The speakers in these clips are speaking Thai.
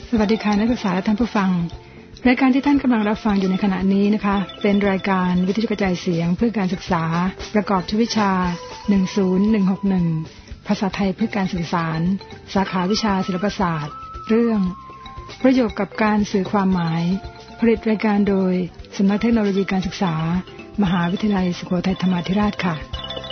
สวัสดีค่ะนักศึกษาและท่านผู้ฟังรายการที่ท่านกำลังรับฟังอยู่ในขณะนี้นะคะเป็นรายการวิทยุกระจายเสียงเพื่อการศึกษาประกอบทุกวิชา10161ภาษาไทยเพื่อการสื่อสารสาขาวิชาศิลปศาสตร์เรื่องประโยคกับการสื่อความหมายผลิตรายการโดยสำนักเทคโนโลยีการศึกษามหาวิทยาลัยสุโขทัยธรรมาธิราชค่ะ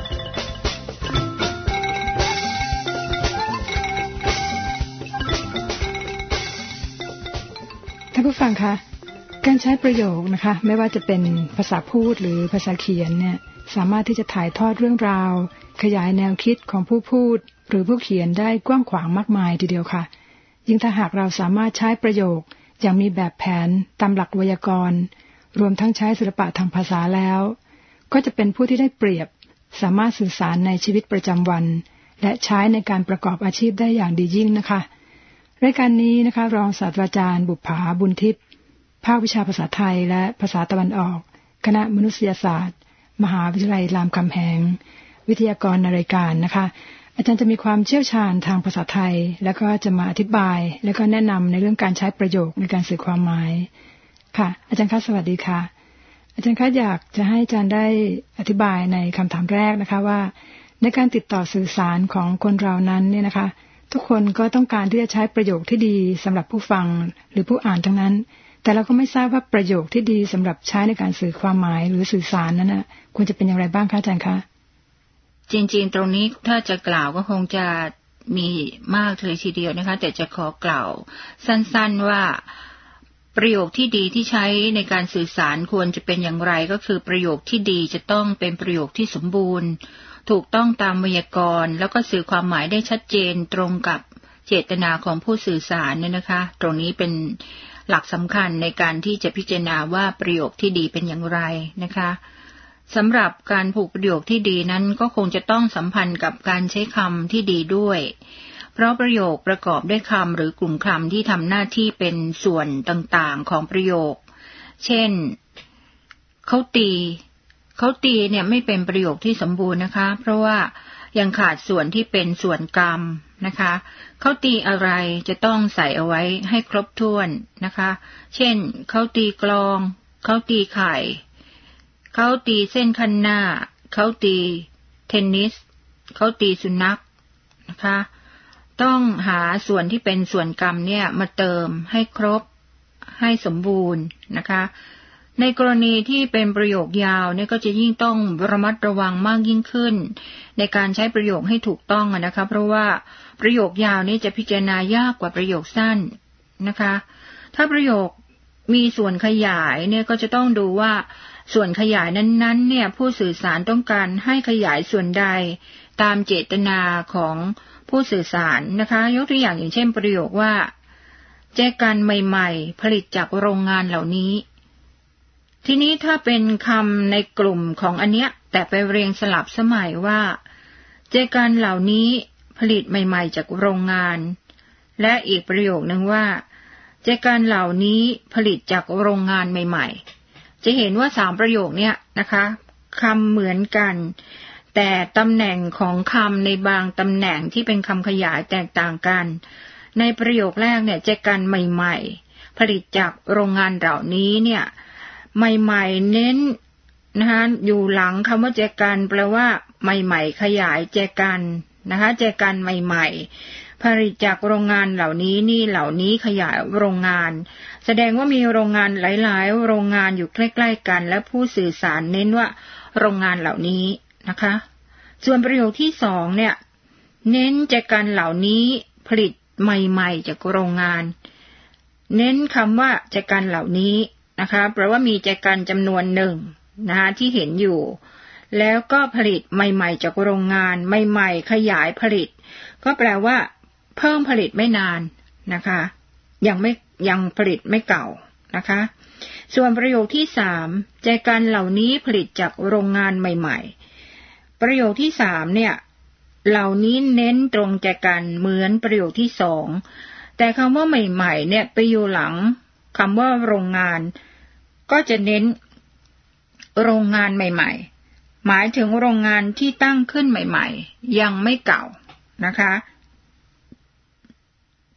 ท่านผู้ฟังคะการใช้ประโยคนะคะไม่ว่าจะเป็นภาษาพูดหรือภาษาเขียนเนี่ยสามารถที่จะถ่ายทอดเรื่องราวขยายแนวคิดของผู้พูดหรือผู้เขียนได้กว้างขวางมากมายทีเดียวค่ะยิ่งถ้าหากเราสามารถใช้ประโยคอย่างมีแบบแผนตามหลักไวยากรณ์รวมทั้งใช้ศิลปะทางภาษาแล้วก็จะเป็นผู้ที่ได้เปรียบสามารถสื่อสารในชีวิตประจำวันและใช้ในการประกอบอาชีพได้อย่างดียิ่งนะคะรายการนี้นะคะรองศาสตราจารย์บุภาบุญทิพย์ภาควิชาภาษาไทยและภาษาตะวันออกคณะมนุษยศาสตร์มหาวิทยาลัยรามคำแหงวิทยากรในรายการนะคะอาจารย์จะมีความเชี่ยวชาญทางภาษาไทยแล้วก็จะมาอธิบายแล้วก็แนะนำในเรื่องการใช้ประโยคในการสื่อความหมายค่ะอาจารย์คะสวัสดีค่ะอาจารย์คะอยากจะให้อาจารย์ได้อธิบายในคำถามแรกนะคะว่าในการติดต่อสื่อสารของคนเรานั้นเนี่ยนะคะทุกคนก็ต้องการที่จะใช้ประโยคที่ดีสำหรับผู้ฟังหรือผู้อ่านทั้งนั้นแต่เราก็ไม่ทราบว่าประโยคที่ดีสำหรับใช้ในการสื่อความหมายหรือสื่อสารนั้นนะควรจะเป็นอย่างไรบ้างคะอาจารย์คะจริงๆตรงนี้ถ้าจะกล่าวก็คงจะมีมากเลยทีเดียวนะคะแต่จะขอกล่าวสั้นๆว่าประโยคที่ดีที่ใช้ในการสื่อสารควรจะเป็นอย่างไรก็คือประโยคที่ดีจะต้องเป็นประโยคที่สมบูรณ์ถูกต้องตามไวยากรณ์แล้วก็สื่อความหมายได้ชัดเจนตรงกับเจตนาของผู้สื่อสารเนี่ยนะคะตรงนี้เป็นหลักสำคัญในการที่จะพิจารณาว่าประโยคที่ดีเป็นอย่างไรนะคะสำหรับการผูกประโยคที่ดีนั้นก็คงจะต้องสัมพันธ์กับการใช้คำที่ดีด้วยเพราะประโยคประกอบด้วยคำหรือกลุ่มคำที่ทำหน้าที่เป็นส่วนต่างๆของประโยคเช่นเขาตีเนี่ยไม่เป็นประโยคที่สมบูรณ์นะคะเพราะว่ายังขาดส่วนที่เป็นส่วนกรรมนะคะเขาตีอะไรจะต้องใส่เอาไว้ให้ครบถ้วนนะคะเช่นเขาตีกลองเขาตีไข่เขาตีเส้นคันหน้าเขาตีเทนนิสเขาตีสุนัขนะคะต้องหาส่วนที่เป็นส่วนกรรมเนี่ยมาเติมให้ครบให้สมบูรณ์นะคะในกรณีที่เป็นประโยคยาวเนี่ยก็จะยิ่งต้องระมัดระวังมากยิ่งขึ้นในการใช้ประโยคให้ถูกต้องนะคะเพราะว่าประโยคยาวนี้จะพิจารณายากกว่าประโยคสั้นนะคะถ้าประโยคมีส่วนขยายเนี่ยก็จะต้องดูว่าส่วนขยายนั้นๆเนี่ยผู้สื่อสารต้องการให้ขยายส่วนใดตามเจตนาของผู้สื่อสารนะคะยกตัวอย่างเช่นประโยคว่าแจกันใหม่ๆผลิตจากโรงงานเหล่านี้ทีนี้ถ้าเป็นคำในกลุ่มของอันเนี้ยแต่ไปเรียงสลับสมัยว่าแจกันเหล่านี้ผลิตใหม่ๆจากโรงงานและอีกประโยคนึงว่าแจกันเหล่านี้ผลิตจากโรงงานใหม่ๆจะเห็นว่า3ประโยคเนี้ยนะคะคำเหมือนกันแต่ตำแหน่งของคำในบางตำแหน่งที่เป็นคำขยายแตกต่างกันในประโยคแรกเนี่ยแจกันใหม่ๆผลิตจากโรงงานเหล่านี้เนี่ยใหม่ๆเน้นนะคะอยู่หลังคำว่าแจกันแปลว่าใหม่ๆขยายแจกันนะคะแจกันใหม่ๆผลิตจากโรงงานเหล่านี้นี่เหล่านี้ขยายโรงงานแสดงว่ามีโรงงานหลายๆโรงงานอยู่ใกล้ๆกันและผู้สื่อสารเน้นว่าโรงงานเหล่านี้นะคะส่วนประโยคที่2เนี่ยเน้นแจกันเหล่านี้ผลิตใหม่ๆจากโรงงานเน้นคำว่าแจกันเหล่านี้นะคะแปลว่ามีแจกันจำนวนหนึ่งนะคะที่เห็นอยู่แล้วก็ผลิตใหม่ๆจากโรงงานใหม่ๆขยายผลิตก็แปลว่าเพิ่งผลิตไม่นานนะคะยังผลิตไม่เก่านะคะส่วนประโยคที่3แจกันเหล่านี้ผลิตจากโรงงานใหม่ๆประโยคที่3เนี่ยเหล่านี้เน้นตรงแจกันเหมือนประโยคที่2แต่คำว่าใหม่ๆเนี่ยไปอยู่หลังคำว่าโรงงานก็จะเน้นโรงงานใหม่ๆหมายถึงโรงงานที่ตั้งขึ้นใหม่ๆยังไม่เก่านะคะ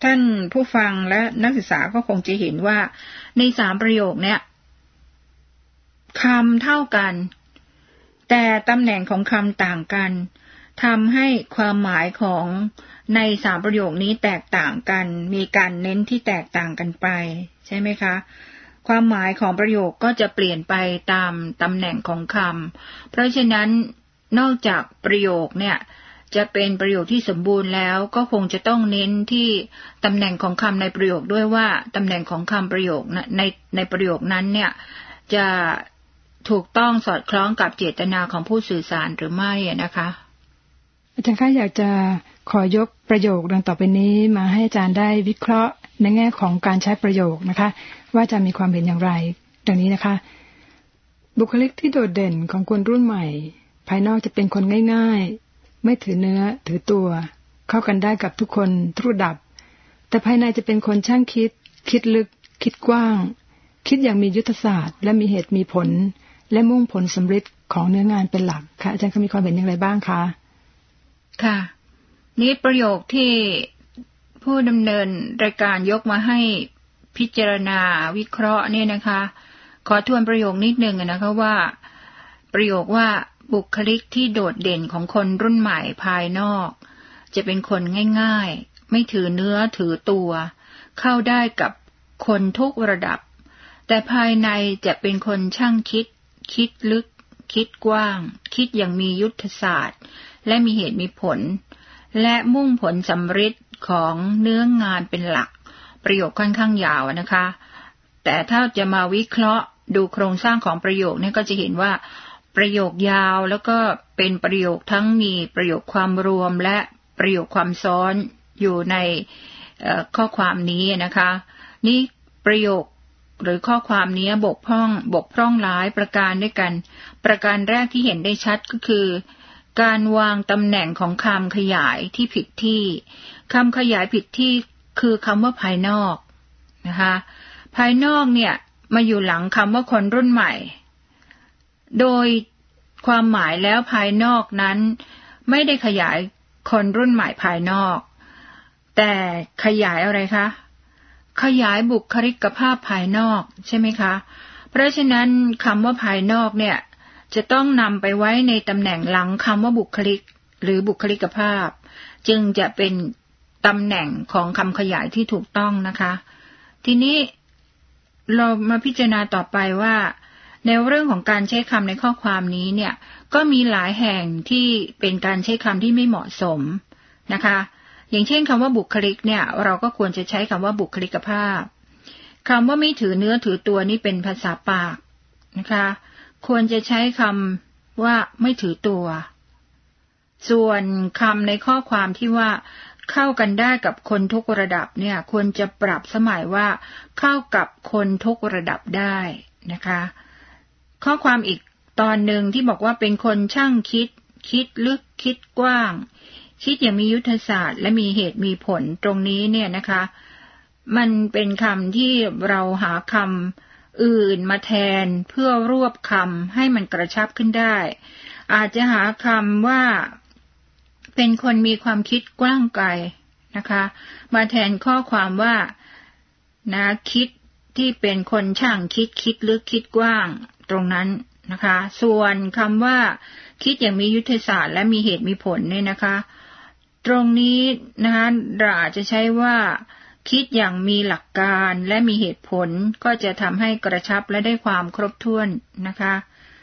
ท่านผู้ฟังและนักศึกษาก็คงจะเห็นว่าใน3ประโยคเนี่ยคำเท่ากันแต่ตำแหน่งของคำต่างกันทำให้ความหมายของใน3ประโยคนี้แตกต่างกันมีการเน้นที่แตกต่างกันไปใช่ไหมคะความหมายของประโยคก็จะเปลี่ยนไปตามตำแหน่งของคำเพราะฉะนั้นนอกจากประโยคเนี่ยจะเป็นประโยคที่สมบูรณ์แล้วก็คงจะต้องเน้นที่ตำแหน่งของคำในประโยคด้วยว่าตำแหน่งของคำประโยคในประโยคนั้นเนี่ยจะถูกต้องสอดคล้องกับเจตนาของผู้สื่อสารหรือไม่นะคะอาจารย์คะอยากจะขอยกประโยคดังต่อไปนี้มาให้อาจารย์ได้วิเคราะห์ในแง่ของการใช้ประโยคนะคะว่าจะมีความเห็นอย่างไรดังนี้นะคะบุคลิกที่โดดเด่นของคนรุ่นใหม่ภายนอกจะเป็นคนง่ายๆไม่ถือเนื้อถือตัวเข้ากันได้กับทุกคนทุกระดับแต่ภายในจะเป็นคนช่างคิดลึกคิดกว้างคิดอย่างมียุทธศาสตร์และมีเหตุมีผลและมุ่งผลสำเร็จของเนื้องานเป็นหลักค่ะอาจารย์มีความเห็นอย่างไรบ้างคะค่ะนี่ประโยคที่ผู้ดำเนินรายการยกมาให้พิจารณาวิเคราะห์เนี่ยนะคะขอทวนประโยคนิดนึงนะคะว่าประโยคว่าบุคลิกที่โดดเด่นของคนรุ่นใหม่ภายนอกจะเป็นคนง่ายๆไม่ถือเนื้อถือตัวเข้าได้กับคนทุกระดับแต่ภายในจะเป็นคนช่างคิดลึกคิดกว้างคิดอย่างมียุทธศาสตร์และมีเหตุมีผลและมุ่งผลสำเร็จของเนื้องานเป็นหลักประโยคค่อนข้างยาวนะคะแต่ถ้าจะมาวิเคราะห์ดูโครงสร้างของประโยคเนี่ยก็จะเห็นว่าประโยคยาวแล้วก็เป็นประโยคทั้งมีประโยคความรวมและประโยคความซ้อนอยู่ในข้อความนี้นะคะนี่ประโยคหรือข้อความนี้บกพร่องหลายประการด้วยกันประการแรกที่เห็นได้ชัดก็คือการวางตำแหน่งของคำขยายที่ผิดที่คำขยายผิดที่คือคำว่าภายนอกนะคะภายนอกเนี่ยมาอยู่หลังคำว่าคนรุ่นใหม่โดยความหมายแล้วภายนอกนั้นไม่ได้ขยายคนรุ่นใหม่ภายนอกแต่ขยายอะไรคะขยายบุคลิกภาพภายนอกใช่ไหมคะเพราะฉะนั้นคำว่าภายนอกเนี่ยจะต้องนำไปไว้ในตำแหน่งหลังคำว่าบุคลิกหรือบุคลิกภาพจึงจะเป็นตำแหน่งของคำขยายที่ถูกต้องนะคะทีนี้เรามาพิจารณาต่อไปว่าในเรื่องของการใช้คำในข้อความนี้เนี่ยก็มีหลายแห่งที่เป็นการใช้คำที่ไม่เหมาะสมนะคะอย่างเช่นคำว่าบุคลิกเนี่ยเราก็ควรจะใช้คำว่าบุคลิกภาพคำว่าไม่ถือเนื้อถือตัวนี่เป็นภาษาปากนะคะควรจะใช้คำว่าไม่ถือตัวส่วนคำในข้อความที่ว่าเข้ากันได้กับคนทุกระดับเนี่ยควรจะปรับสมัยว่าเข้ากับคนทุกระดับได้นะคะข้อความอีกตอนหนึ่งที่บอกว่าเป็นคนช่างคิดลึกคิดกว้างคิดอย่างมียุทธศาสตร์และมีเหตุมีผลตรงนี้เนี่ยนะคะมันเป็นคำที่เราหาคำอื่นมาแทนเพื่อรวบคำให้มันกระชับขึ้นได้อาจจะหาคำว่าเป็นคนมีความคิดกว้างไกลนะคะมาแทนข้อความว่านะคิดที่เป็นคนช่างคิดลึกคิดกว้างตรงนั้นนะคะส่วนคำว่าคิดอย่างมียุทธศาสตร์และมีเหตุมีผลเนี่ยนะคะตรงนี้นะคะเราอาจจะใช้ว่าคิดอย่างมีหลักการและมีเหตุผลก็จะทำให้กระชับและได้ความครบถ้วนนะคะ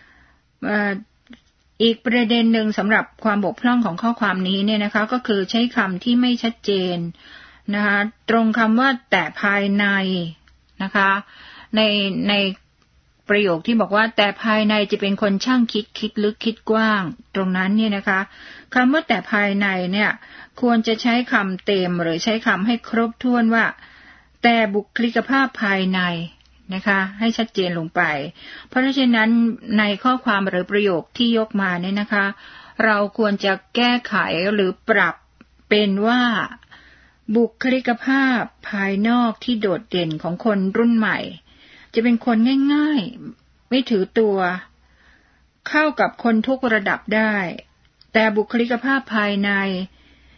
อีกประเด็นหนึ่งสำหรับความบกพร่องของข้อความนี้เนี่ยนะคะก็คือใช้คำที่ไม่ชัดเจนนะคะตรงคำว่าแต่ภายในนะคะในประโยคที่บอกว่าแต่ภายในจะเป็นคนช่างคิดลึกคิดกว้างตรงนั้นเนี่ยนะคะคำว่าแต่ภายในเนี่ยควรจะใช้คำเต็มหรือใช้คำให้ครบถ้วนว่าแต่บุคลิกภาพภายในนะคะให้ชัดเจนลงไปเพราะฉะนั้นในข้อความหรือประโยคที่ยกมาเนี่ยนะคะเราควรจะแก้ไขหรือปรับเป็นว่าบุคลิกภาพภายนอกที่โดดเด่นของคนรุ่นใหม่จะเป็นคนง่ายๆไม่ถือตัวเข้ากับคนทุกระดับได้แต่บุคลิกภาพภายใน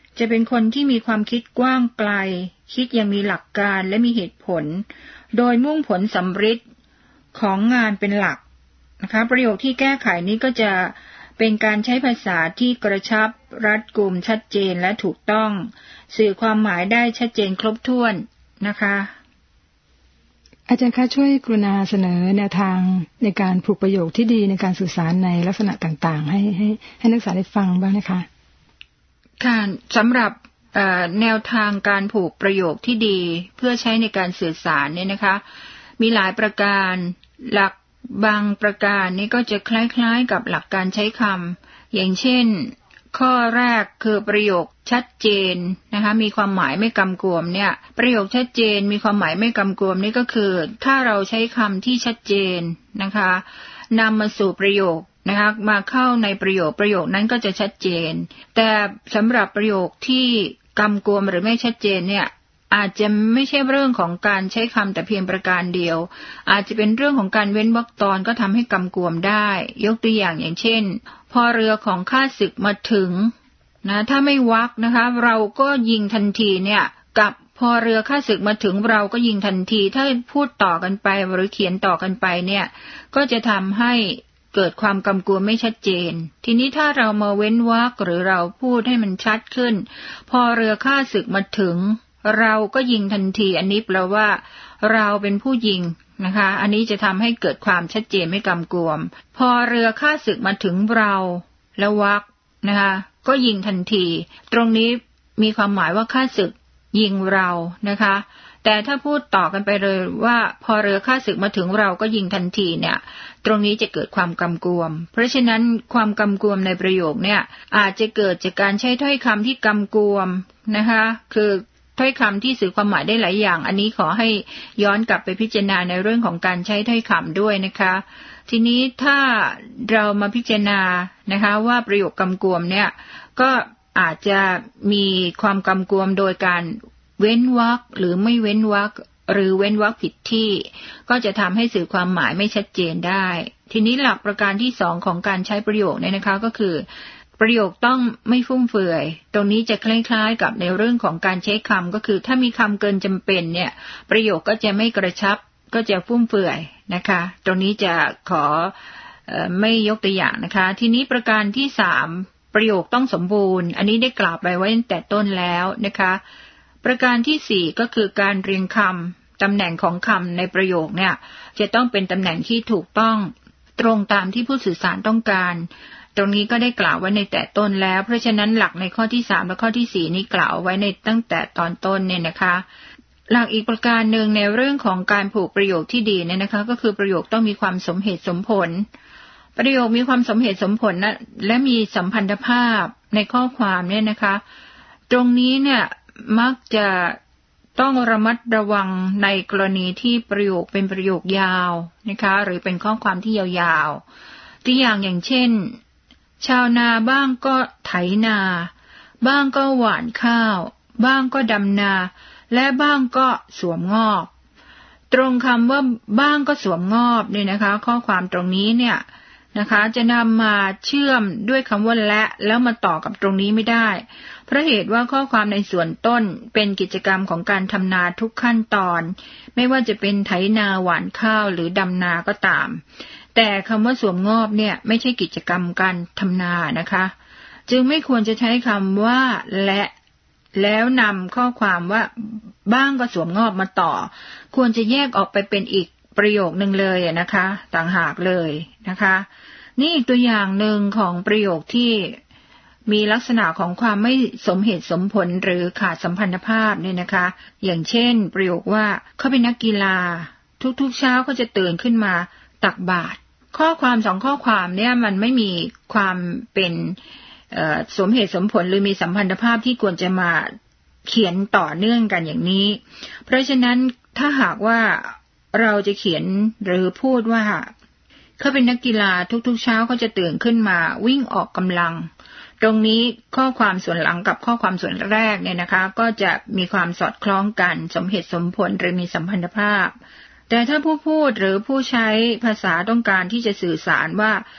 จะเป็นคนที่มีความคิดกว้างไกลคิดอย่างมีหลักการและมีเหตุผลโดยมุ่งผลสำเร็จของงานเป็นหลักนะคะประโยคที่แก้ไขนี้ก็จะเป็นการใช้ภาษาที่กระชับรัดกุมชัดเจนและถูกต้องสื่อความหมายได้ชัดเจนครบถ้วนนะคะอาจารย์คะช่วยกรุณาเสนอแนวทางในการผูกประโยคที่ดีในการสื่อสารในลักษณะต่างๆให้นักศึกษาได้ฟังบ้างนะคะค่ะสำหรับแนวทางการผูกประโยคที่ดีเพื่อใช้ในการสื่อสารเนี่ยนะคะมีหลายประการหลักบางประการนี่ก็จะคล้ายๆกับหลักการใช้คำอย่างเช่นข้อแรกคือประโยคชัดเจนนะคะมีความหมายไม่กำกวมเนี่ยประโยคชัดเจนมีความหมายไม่กำกวมนี่ก็คือถ้าเราใช้คำที่ชัดเจนนะคะนำมาสู่ประโยคนะคะมาเข้าในประโยคนั้นก็จะชัดเจนแต่สำหรับประโยคที่กำกวมหรือไม่ชัดเจนเนี่ยอาจจะไม่ใช่เรื่องของการใช้คำแต่เพียงประการเดียวอาจจะเป็นเรื่องของการเว้นวรรคตอนก็ทำให้กำกวมได้ยกตัวอย่างเช่นพอเรือของข้าศึกมาถึงนะถ้าไม่วรรคนะคะเราก็ยิงทันทีเนี่ยกับพอเรือข้าศึกมาถึงเราก็ยิงทันทีถ้าพูดต่อกันไปหรือเขียนต่อกันไปเนี่ยก็จะทำให้เกิดความกำกวมไม่ชัดเจนทีนี้ถ้าเรามาเว้นวรรคหรือเราพูดให้มันชัดขึ้นพอเรือข้าศึกมาถึงเราก็ยิงทันทีอันนี้แปลว่าเราเป็นผู้ยิงนะคะอันนี้จะทำให้เกิดความชัดเจนไม่กำกวมพอเรือข้าศึกมาถึงเราแล้ววรรคนะคะก็ยิงทันทีตรงนี้มีความหมายว่าข้าศึกยิงเรานะคะแต่ถ้าพูดต่อกันไปเลยว่าพอเรือข้าศึกมาถึงเราก็ยิงทันทีเนี่ยตรงนี้จะเกิดความกำกวมเพราะฉะนั้นความกำกวมในประโยคเนี่ยอาจจะเกิดจากการใช้ถ้อยคำที่กำกวมนะคะคือถ้อยคำที่สื่อความหมายได้หลายอย่างอันนี้ขอให้ย้อนกลับไปพิจารณาในเรื่องของการใช้ถ้อยคำด้วยนะคะทีนี้ถ้าเรามาพิจารณานะคะว่าประโยคกำกวมเนี่ยก็อาจจะมีความกำกวมโดยการเว้นวรรคหรือไม่เว้นวรรคหรือเว้นวรรคผิดที่ก็จะทำให้สื่อความหมายไม่ชัดเจนได้ทีนี้หลักประการที่สองของการใช้ประโยคเนี่ยนะคะก็คือประโยคต้องไม่ฟุ่มเฟือยตรงนี้จะคล้ายๆกับในเรื่องของการใช้คำก็คือถ้ามีคำเกินจำเป็นเนี่ยประโยคก็จะไม่กระชับก็จะฟุ่มเฟือยนะคะตรงนี้จะขอไม่ยกตัวอย่างนะคะทีนี้ประการที่สามประโยคต้องสมบูรณ์อันนี้ได้กล่าวไปไว้ตั้งแต่ต้นแล้วนะคะประการที่สี่ก็คือการเรียงคำตำแหน่งของคำในประโยคเนี่ยจะต้องเป็นตำแหน่งที่ถูกต้องตรงตามที่ผู้สื่อสารต้องการตรงนี้ก็ได้กล่าวไว้ในแต่ต้นแล้วเพราะฉะนั้นหลักในข้อที่3และข้อที่4นี้กล่าวไว้ในตั้งแต่ตอนต้นเนี่ยนะคะหลักอีกประการหนึ่งในเรื่องของการผูกประโยคที่ดีเนี่ยนะคะก็คือประโยคต้องมีความสมเหตุสมผลประโยคมีความสมเหตุสมผลนะและมีสัมพันธภาพในข้อความเนี่ยนะคะตรงนี้เนี่ยมักจะต้องระมัดระวังในกรณีที่ประโยคเป็นประโยคยาวนะคะหรือเป็นข้อความที่ยาวๆตัวอย่างเช่นชาวนาบ้างก็ไถนาบ้างก็หว่านข้าวบ้างก็ดำนาและบ้างก็สวมงอบตรงคำว่าบ้างก็สวมงอบเนี่ยนะคะข้อความตรงนี้เนี่ยนะคะจะนำมาเชื่อมด้วยคำว่าและแล้วมาต่อกับตรงนี้ไม่ได้เพราะเหตุว่าข้อความในส่วนต้นเป็นกิจกรรมของการทำนาทุกขั้นตอนไม่ว่าจะเป็นไถนาหว่านข้าวหรือดำนาก็ตามแต่คำว่าสวมงอบเนี่ยไม่ใช่กิจกรรมการทำนานะคะจึงไม่ควรจะใช้คำว่าและแล้วนำข้อความว่าบ้างก็สวมงอบมาต่อควรจะแยกออกไปเป็นอีกประโยคนึงเลยนะคะต่างหากเลยนะคะนี่อีกตัวอย่างหนึ่งของประโยคที่มีลักษณะของความไม่สมเหตุสมผลหรือขาดสัมพันธภาพเนี่ยนะคะอย่างเช่นประโยคว่าเขาเป็นนักกีฬาทุกๆเช้าเขาจะตื่นขึ้นมาตักบาตรข้อความสองข้อความเนี่ยมันไม่มีความเป็นสมเหตุสมผลหรือมีสัมพันธภาพที่ควรจะมาเขียนต่อเนื่องกันอย่างนี้เพราะฉะนั้นถ้าหากว่าเราจะเขียนหรือพูดว่าเขาเป็นนักกีฬาทุกๆเช้าเขาจะตื่นขึ้นมาวิ่งออกกำลังตรงนี้ข้อความส่วนหลังกับข้อความส่วนแรกเนี่ยนะคะก็จะมีความสอดคล้องกันสมเหตุสมผลหรือมีสัมพันธภาพแต่ถ้าผู้พูดหรือผู้ใช้ภาษาต้องการที่จะสื่อสารว่า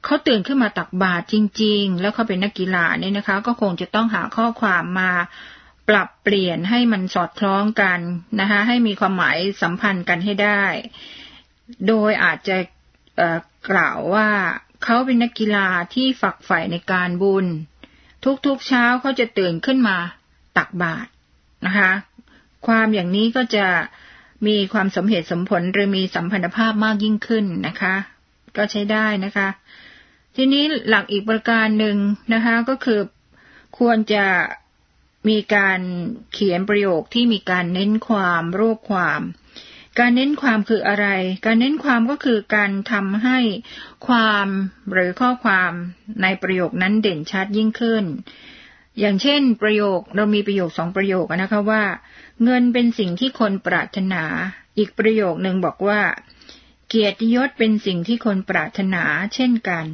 เขาตื่นขึ้นมาตักบาตรจริงๆแล้วเขาเป็นนักกีฬาเนี่ยนะคะก็คงจะต้องหาข้อความมาปรับเปลี่ยนให้มันสอดคล้องกันนะคะให้มีความหมายสัมพันธ์กันให้ได้โดยอาจจะกล่าวว่าเขาเป็นนักกีฬาที่ฝักใฝ่ในการบุญทุกๆเช้าเขาจะตื่นขึ้นมาตักบาตรนะคะความอย่างนี้ก็จะมีความสมเหตุสมผลหรือมีสัมพันธภาพมากยิ่งขึ้นนะคะก็ใช้ได้นะคะทีนี้หลักอีกประการหนึ่งนะคะก็คือควรจะมีการเขียนประโยคที่มีการเน้นความรวบความการเน้นความคืออะไรการเน้นความก็คือการทำให้ความหรือข้อความในประโยคนั้นเด่นชัดยิ่งขึ้นอย่างเช่นประโยคเรามีประโยค2ประโยคนะคะว่าเงินเป็นสิ่งที่คนปรารถนาอีกประโยคนึงบอกว่าเกียรติยศเป็นสิ่งที่คนปรารถนาเช่นกัน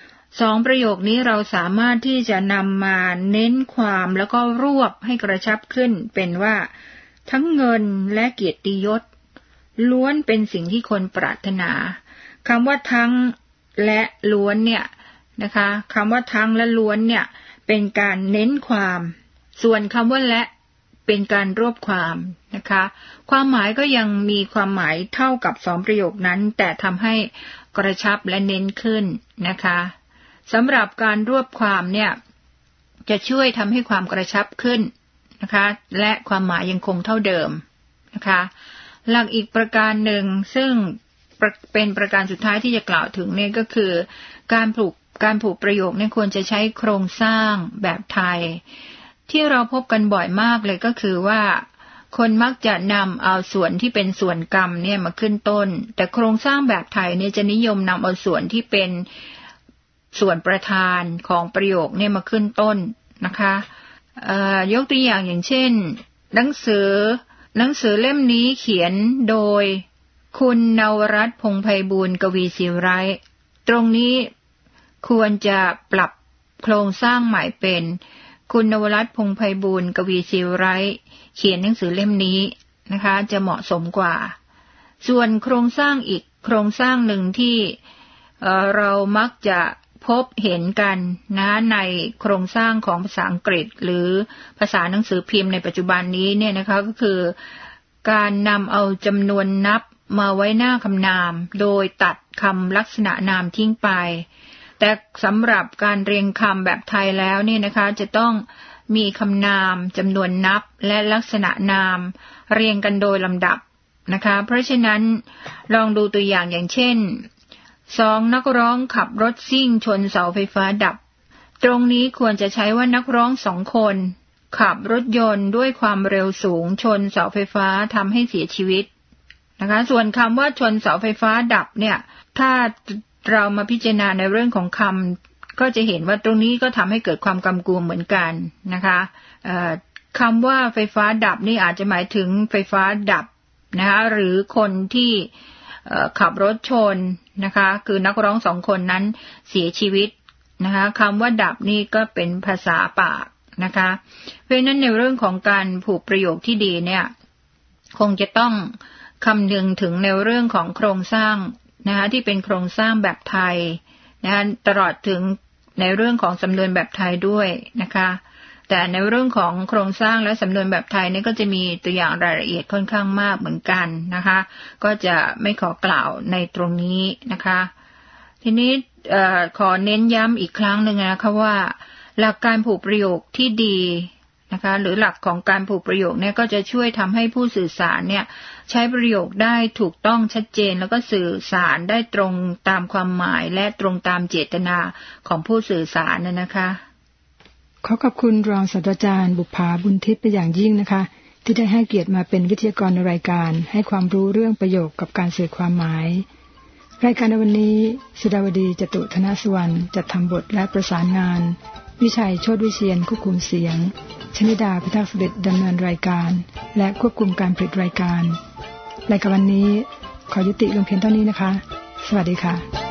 2ประโยคนี้เราสามารถที่จะนำมาเน้นความแล้วก็รวบให้กระชับขึ้นเป็นว่าทั้งเงินและเกียรติยศล้วนเป็นสิ่งที่คนปรารถนาคำว่าทั้งและล้วนเนี่ยนะคะคำว่าทั้งและล้วนเนี่ยเป็นการเน้นความส่วนคำว่าและเป็นการรวบความนะคะความหมายก็ยังมีความหมายเท่ากับ2ประโยคนั้นแต่ทำให้กระชับและเน้นขึ้นนะคะสำหรับการรวบความเนี่ยจะช่วยทำให้ความกระชับขึ้นนะคะและความหมายยังคงเท่าเดิมนะคะหลักอีกประการหนึ่งซึ่งเป็นประการสุดท้ายที่จะกล่าวถึงเนี่ยก็คือการผูกประโยคเนี่ยควรจะใช้โครงสร้างแบบไทยที่เราพบกันบ่อยมากเลยก็คือว่าคนมักจะนำเอาส่วนที่เป็นส่วนกรรมเนี่ยมาขึ้นต้นแต่โครงสร้างแบบไทยเนี่ยจะนิยมนำเอาส่วนที่เป็นส่วนประธานของประโยคเนี่ยมาขึ้นต้นนะคะยกตัวอย่างเช่นหนังสือเล่มนี้เขียนโดยคุณนวรัตน์พงษ์ไพบูลย์กวีศิไร้ตรงนี้ควรจะปรับโครงสร้างใหม่เป็นคุณนวรัตน์พงษ์ไพบูลย์กวีศิไร้เขียนหนังสือเล่มนี้นะคะจะเหมาะสมกว่าส่วนโครงสร้างอีกโครงสร้างหนึ่งที่เรามักจะพบเห็นกันนะในโครงสร้างของภาษาอังกฤษหรือภาษาหนังสือพิมพ์ในปัจจุบันนี้เนี่ยนะคะก็คือการนำเอาจำนวนนับมาไว้หน้าคำนามโดยตัดคำลักษณะนามทิ้งไปแต่สำหรับการเรียงคำแบบไทยแล้วเนี่ยนะคะจะต้องมีคำนามจำนวนนับและลักษณะนามเรียงกันโดยลำดับนะคะเพราะฉะนั้นลองดูตัวอย่างเช่น2นักร้องขับรถซิ่งชนเสาไฟฟ้าดับตรงนี้ควรจะใช้ว่านักร้อง2คนขับรถยนต์ด้วยความเร็วสูงชนเสาไฟฟ้าทำให้เสียชีวิตนะคะส่วนคำว่าชนเสาไฟฟ้าดับเนี่ยถ้าเรามาพิจารณาในเรื่องของคำก็จะเห็นว่าตรงนี้ก็ทำให้เกิดความกำกวมเหมือนกันนะคะคำว่าไฟฟ้าดับนี่อาจจะหมายถึงไฟฟ้าดับนะคะหรือคนที่ขับรถชนนะคะคือนักร้อง2คนนั้นเสียชีวิตนะคะคำว่าดับนี่ก็เป็นภาษาปากนะคะเพราะฉะนั้นในเรื่องของการผูกประโยคที่ดีเนี่ยคงจะต้องคำนึงถึงในเรื่องของโครงสร้างนะคะที่เป็นโครงสร้างแบบไทยนะคะตลอดถึงในเรื่องของสำนวนแบบไทยด้วยนะคะแต่ในเรื่องของโครงสร้างและสำนวนแบบไทยนี่ก็จะมีตัวอย่างรายละเอียดค่อนข้างมากเหมือนกันนะคะก็จะไม่ขอกล่าวในตรงนี้นะคะทีนี้ขอเน้นย้ำอีกครั้งหนึ่งนะคะว่าหลักการผูกประโยคที่ดีนะคะหรือหลักของการผูกประโยคเนี่ยก็จะช่วยทำให้ผู้สื่อสารเนี่ยใช้ประโยคได้ถูกต้องชัดเจนแล้วก็สื่อสารได้ตรงตามความหมายและตรงตามเจตนาของผู้สื่อสารนะคะขอขอบคุณรองศาสตราจารย์บุภาบุญทิพย์เป็นอย่างยิ่งนะคะที่ได้ให้เกียรติมาเป็นวิทยากรในรายการให้ความรู้เรื่องประโยคกับการสื่อความหมายรายการในวันนี้สุดาวดีจตุธนสุวรรณจัดทำบทและประสานงานวิชัยโชติวิเชียรควบคุมเสียงชนิดาพิทักษ์เสด็จดำเนินรายการและควบคุมการผลิตรายการวันนี้ขอยุติลงเพียงเท่านี้นะคะสวัสดีค่ะ